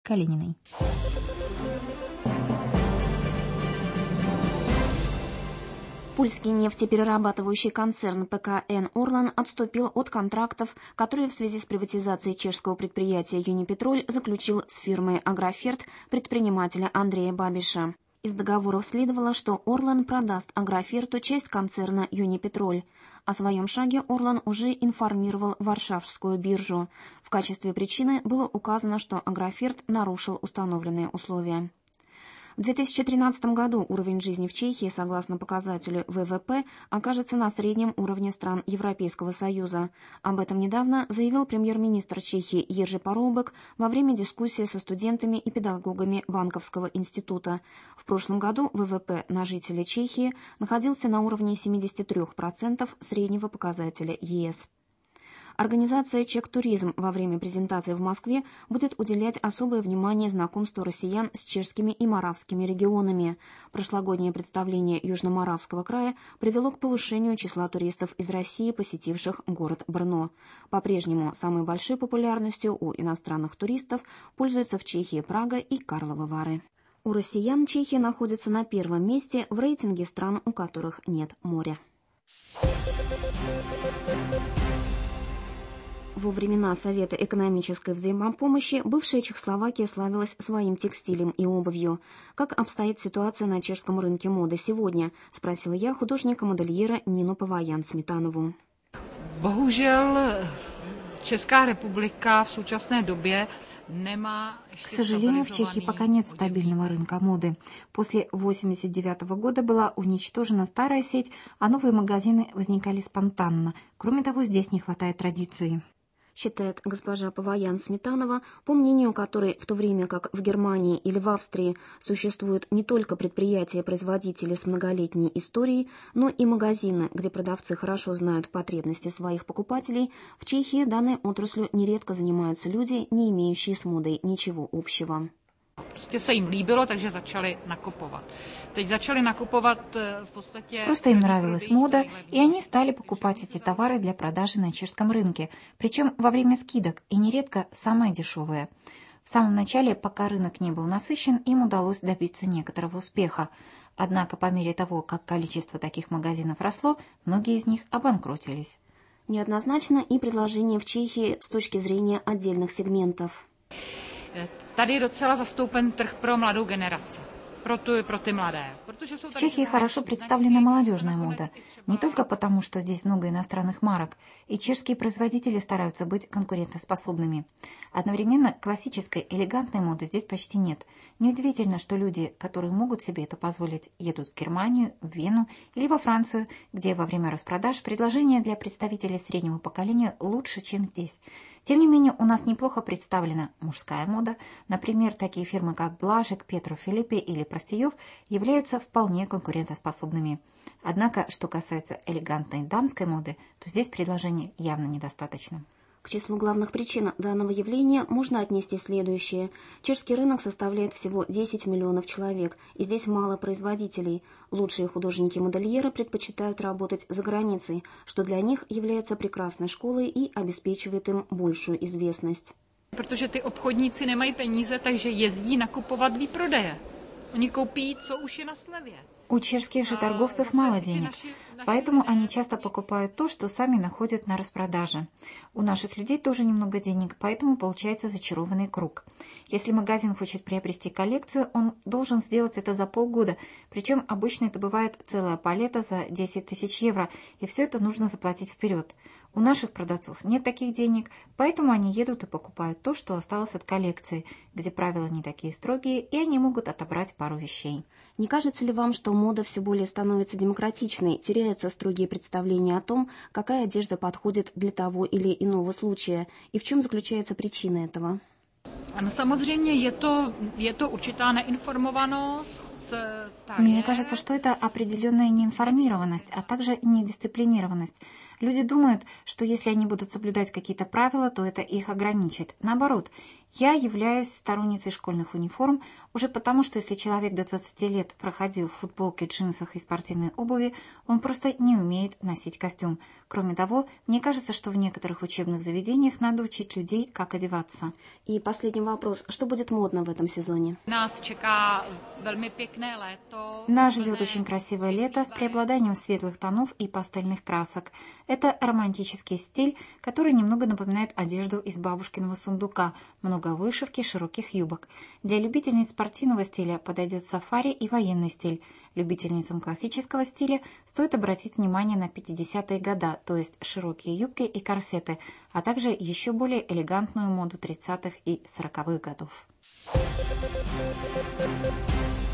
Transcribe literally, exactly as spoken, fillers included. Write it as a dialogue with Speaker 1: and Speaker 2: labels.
Speaker 1: Калининой.
Speaker 2: Польский нефтеперерабатывающий концерн пэ ка эн «Орлан» отступил от контрактов, которые в связи с приватизацией чешского предприятия «Юнипетроль» заключил с фирмой «Агроферт» предпринимателя Андрея Бабиша. Из договоров следовало, что «Орлан» продаст «Агроферту» часть концерна «Юнипетроль». О своем шаге «Орлан» уже информировал Варшавскую биржу. В качестве причины было указано, что «Агроферт» нарушил установленные условия. В две тысячи тринадцатом году уровень жизни в Чехии, согласно показателю вэ вэ пэ, окажется на среднем уровне стран Европейского Союза. Об этом недавно заявил премьер-министр Чехии Ержи Парубек во время дискуссии со студентами и педагогами Банковского института. В прошлом году вэ вэ пэ на жителя Чехии находился на уровне семьдесят три процента среднего показателя е эс. Организация «Чек-туризм» во время презентации в Москве будет уделять особое внимание знакомству россиян с чешскими и моравскими регионами. Прошлогоднее представление Южно-Моравского края привело к повышению числа туристов из России, посетивших город Брно. По-прежнему самой большой популярностью у иностранных туристов пользуются в Чехии Прага и Карловы Вары. У россиян Чехия находится на первом месте в рейтинге стран, у которых нет моря. Во времена Совета экономической взаимопомощи бывшая Чехословакия славилась своим текстилем и обувью. Как обстоит ситуация на чешском рынке моды сегодня? Спросила я художника-модельера Нину Паваян-Сметанову.
Speaker 3: Bohužel Česká republika v současné době nemá.
Speaker 1: К сожалению, в Чехии пока нет стабильного рынка моды. После восемьдесят девятого года была уничтожена старая сеть, а новые магазины возникали спонтанно. Кроме того, здесь не хватает традиции.
Speaker 2: Считает госпожа Паваян-Сметанова, по мнению которой в то время как в Германии или в Австрии существуют не только предприятия-производители с многолетней историей, но и магазины, где продавцы хорошо знают потребности своих покупателей, в Чехии данной отраслью нередко занимаются люди, не имеющие с модой ничего общего.
Speaker 3: Prostě se jim líbilo, takže začali nakupovat. Teď začali nakupovat v podstatě.
Speaker 1: Просто им нравилась мода, и они стали покупать эти товары для продажи на чешском рынке, причем во время скидок, и нередко самое дешевое. В самом начале, пока рынок не был насыщен, им удалось добиться некоторого успеха. Однако по мере того, как количество таких магазинов росло, многие из них обанкротились.
Speaker 2: Неоднозначно и предложение в Чехии с точки зрения отдельных сегментов.
Speaker 3: Tady docela zastoupen trh pro mladou generaci.
Speaker 1: В Чехии хорошо представлена молодежная мода, не только потому, что здесь много иностранных марок, и чешские производители стараются быть конкурентоспособными. Одновременно классической элегантной моды здесь почти нет. Неудивительно, что люди, которые могут себе это позволить, едут в Германию, в Вену или во Францию, где во время распродаж предложения для представителей среднего поколения лучше, чем здесь. Тем не менее, у нас неплохо представлена мужская мода. Например, такие фирмы, как Блажик, Петро Филиппе или Простеев, являются вполне конкурентоспособными. Однако, что касается элегантной дамской моды, то здесь предложений явно недостаточно.
Speaker 2: К числу главных причин данного явления можно отнести следующее. Чешский рынок составляет всего десять миллионов человек, и здесь мало производителей. Лучшие художники-модельеры предпочитают работать за границей, что для них является прекрасной школой и обеспечивает им большую известность.
Speaker 3: Protože ty obchodníci nemají peníze, takže jezdí nakupovat výprodeje. Oni koupí, co už je na slevě.
Speaker 1: У чешских же торговцев мало денег, поэтому они часто покупают то, что сами находят на распродаже. У наших людей тоже немного денег, поэтому получается зачарованный круг. Если магазин хочет приобрести коллекцию, он должен сделать это за полгода, причем обычно это бывает целая палета за десять тысяч евро, и все это нужно заплатить вперед. У наших продавцов нет таких денег, поэтому они едут и покупают то, что осталось от коллекции, где правила не такие строгие, и они могут отобрать пару вещей.
Speaker 2: Не кажется ли вам, что мода все более становится демократичной, теряются строгие представления о том, какая одежда подходит для того или иного случая, и в чем заключается причина этого?
Speaker 3: No samozřejmě je to, je to určitá neinformovanost.
Speaker 1: Мне кажется, что это определенная неинформированность, а также недисциплинированность. Люди думают, что если они будут соблюдать какие-то правила, то это их ограничит. Наоборот, я являюсь сторонницей школьных униформ уже потому, что если человек до двадцати лет проходил в футболке, джинсах и спортивной обуви, он просто не умеет носить костюм. Кроме того, мне кажется, что в некоторых учебных заведениях надо учить людей, как одеваться.
Speaker 2: И последний вопрос. Что будет модно в этом сезоне?
Speaker 3: Нас чека velmi pěkné léto.
Speaker 1: Нас ждет очень красивое лето с преобладанием светлых тонов и пастельных красок. Это романтический стиль, который немного напоминает одежду из бабушкиного сундука, много вышивки, широких юбок. Для любительниц спортивного стиля подойдет сафари и военный стиль. Любительницам классического стиля стоит обратить внимание на пятидесятые годы, то есть широкие юбки и корсеты, а также еще более элегантную моду тридцатых и сороковых годов.